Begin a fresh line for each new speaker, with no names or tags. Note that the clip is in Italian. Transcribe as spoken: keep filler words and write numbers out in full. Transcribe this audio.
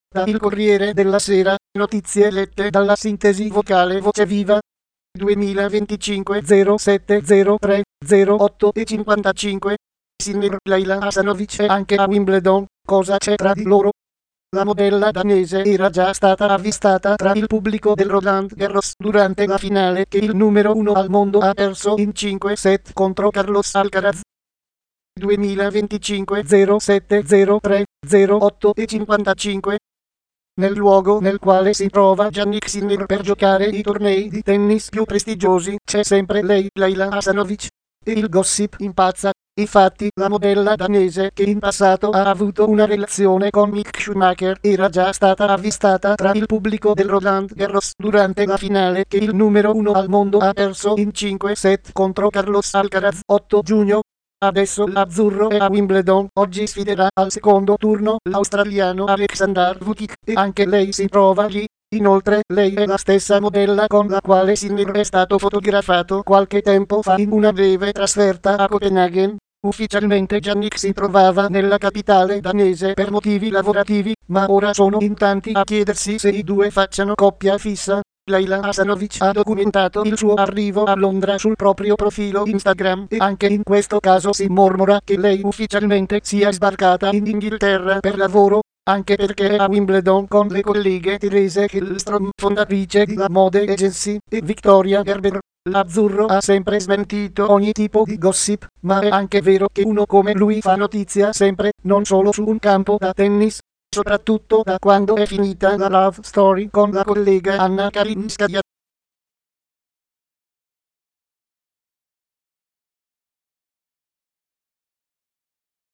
Da Il Corriere della Sera, notizie lette dalla sintesi vocale Voce Viva. duemilaventicinque zero sette zero tre zero otto e cinquantacinque. Sinner Leila Hasanovic e anche a Wimbledon, cosa c'è tra di loro? La modella danese era già stata avvistata tra il pubblico del Roland Garros durante la finale che il numero uno al mondo ha perso in cinque set contro Carlos Alcaraz. duemilaventicinque zero sette zero tre zero otto e cinquantacinque. Nel luogo nel quale si trova Jannik Sinner per giocare i tornei di tennis più prestigiosi c'è sempre lei, Leila Hasanovic. E il gossip impazza. Infatti, la modella danese, che in passato ha avuto una relazione con Mick Schumacher, era già stata avvistata tra il pubblico del Roland Garros durante la finale che il numero uno al mondo ha perso in cinque set contro Carlos Alcaraz otto giugno. Adesso l'azzurro è a Wimbledon, oggi sfiderà al secondo turno l'australiano Alexander Vukic e anche lei si trova lì. Inoltre, lei è la stessa modella con la quale Sinner è stato fotografato qualche tempo fa in una breve trasferta a Copenaghen. Ufficialmente Jannik si trovava nella capitale danese per motivi lavorativi, ma ora sono in tanti a chiedersi se i due facciano coppia fissa. Leila Hasanovic ha documentato il suo arrivo a Londra sul proprio profilo Instagram e anche in questo caso si mormora che lei ufficialmente sia sbarcata in Inghilterra per lavoro, anche perché è a Wimbledon con le colleghe Therese Hillstrom, fondatrice di La Mode Agency, e Victoria Gerber. L'azzurro ha sempre smentito ogni tipo di gossip, ma è anche vero che uno come lui fa notizia sempre, non solo su un campo da tennis. Soprattutto da quando è finita la love story con la collega Anna Kalinskaya.